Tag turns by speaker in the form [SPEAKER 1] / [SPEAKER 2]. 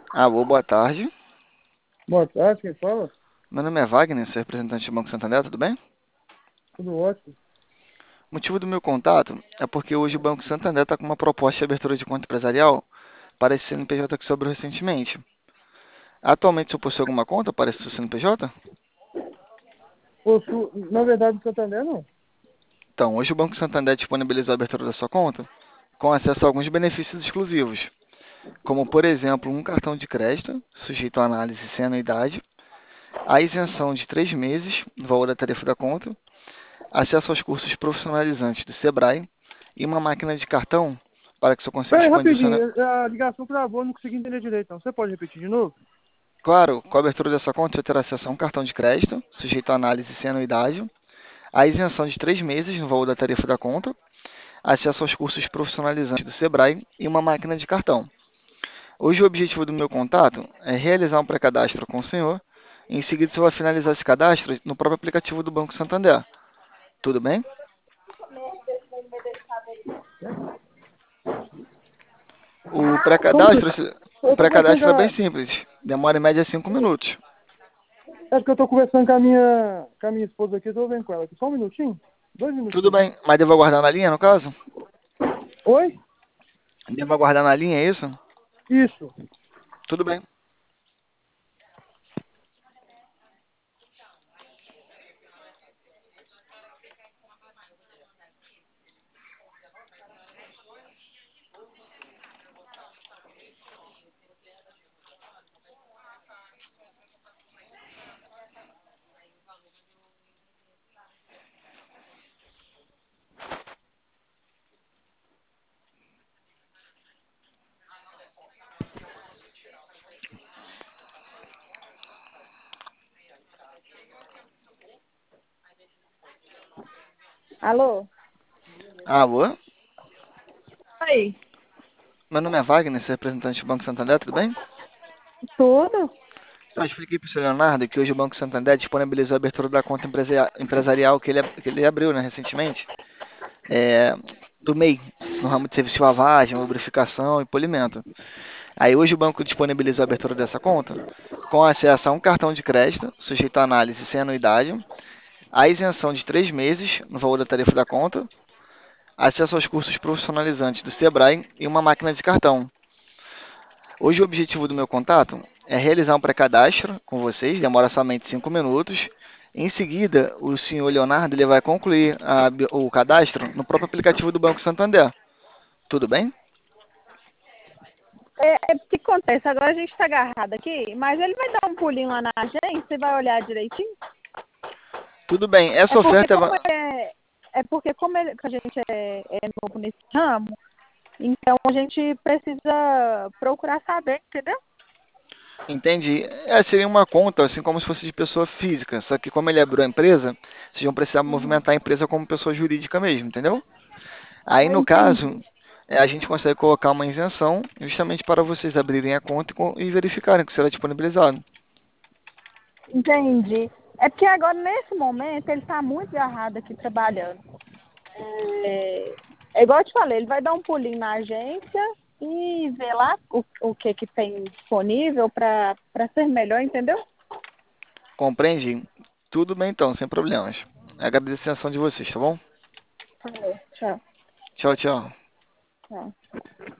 [SPEAKER 1] Alô, boa tarde.
[SPEAKER 2] Boa tarde, quem fala?
[SPEAKER 1] Meu nome é Wagner, sou representante do Banco Santander, tudo bem?
[SPEAKER 2] Tudo ótimo.
[SPEAKER 1] O motivo do meu contato é porque hoje o Banco Santander está com uma proposta de abertura de conta empresarial para esse CNPJ que sobrou recentemente. Atualmente, o senhor possui alguma conta para esse CNPJ?
[SPEAKER 2] Na verdade, o Santander não.
[SPEAKER 1] Então, hoje o Banco Santander disponibilizou a abertura da sua conta com acesso a alguns benefícios exclusivos, como, por exemplo, um cartão de crédito, sujeito à análise sem anuidade, a isenção de 3 meses do valor da tarifa da conta, acesso aos cursos profissionalizantes do Sebrae e uma máquina de cartão para que você consiga
[SPEAKER 2] Peraí,
[SPEAKER 1] expandir o seu.
[SPEAKER 2] rapidinho. A ligação travou, não consegui entender direito, não. Você pode repetir de novo?
[SPEAKER 1] Claro, com a abertura dessa conta, você terá acesso a um cartão de crédito, sujeito à análise sem anuidade, a isenção de 3 meses no valor da tarifa da conta, acesso aos cursos profissionalizantes do Sebrae e uma máquina de cartão. Hoje, o objetivo do meu contato é realizar um pré-cadastro com o senhor. Em seguida, você vai finalizar esse cadastro no próprio aplicativo do Banco Santander. Tudo bem? O
[SPEAKER 2] Como que...
[SPEAKER 1] pré-cadastro, o
[SPEAKER 2] Eu tô conversando
[SPEAKER 1] pré-cadastro é bem
[SPEAKER 2] com
[SPEAKER 1] simples. Demora em média 5 minutos.
[SPEAKER 2] É porque eu tô conversando com a minha esposa aqui, eu tô vendo com ela aqui. Só um minutinho? Dois
[SPEAKER 1] Tudo
[SPEAKER 2] minutinhos.
[SPEAKER 1] bem, mas devo aguardar na linha, no caso?
[SPEAKER 2] Oi?
[SPEAKER 1] Devo aguardar na linha, é isso?
[SPEAKER 2] Isso.
[SPEAKER 1] Tudo bem.
[SPEAKER 3] Alô?
[SPEAKER 1] Alô?
[SPEAKER 3] Oi,
[SPEAKER 1] Meu nome é Wagner, sou representante do Banco Santander, tudo bem?
[SPEAKER 3] tudo?
[SPEAKER 1] Eu expliquei para o senhor Leonardo que hoje o Banco Santander disponibilizou a abertura da conta empresarial que ele abriu, né, recentemente, é, do MEI, no ramo de serviço de lavagem, lubrificação e polimento. Aí hoje o banco disponibilizou a abertura dessa conta com acesso a um cartão de crédito, sujeito à análise sem anuidade, a isenção de 3 meses no valor da tarifa da conta, acesso aos cursos profissionalizantes do Sebrae e uma máquina de cartão. Hoje o objetivo do meu contato é realizar um pré-cadastro com vocês, demora somente 5 minutos. Em seguida, o senhor Leonardo ele vai concluir o cadastro no próprio aplicativo do Banco Santander. Tudo bem?
[SPEAKER 3] O que acontece? Agora a gente tá agarrado aqui, mas ele vai dar um pulinho lá na agência e vai olhar direitinho?
[SPEAKER 1] Tudo bem.
[SPEAKER 3] É
[SPEAKER 1] Essa
[SPEAKER 3] porque
[SPEAKER 1] oferta
[SPEAKER 3] como a gente é novo nesse ramo, então a gente precisa procurar saber, entendeu?
[SPEAKER 1] entende? Seria uma conta, assim como se fosse de pessoa física. Só que como ele abriu a empresa, vocês vão precisar movimentar a empresa como pessoa jurídica mesmo, entendeu? Aí,
[SPEAKER 3] Ah,
[SPEAKER 1] no caso,
[SPEAKER 3] entendi.
[SPEAKER 1] a gente consegue colocar uma isenção justamente para vocês abrirem a conta e verificarem que será disponibilizado.
[SPEAKER 3] Entendi. É porque agora, nesse momento, ele tá muito agarrado aqui trabalhando. É igual eu te falei, ele vai dar um pulinho na agência e ver lá o que que tem disponível para ser melhor, entendeu?
[SPEAKER 1] Compreende? Tudo bem então, sem problemas. Agradeço a atenção de vocês, tá bom?
[SPEAKER 3] Falou. Tchau.
[SPEAKER 1] Tchau, tchau.
[SPEAKER 3] Tchau.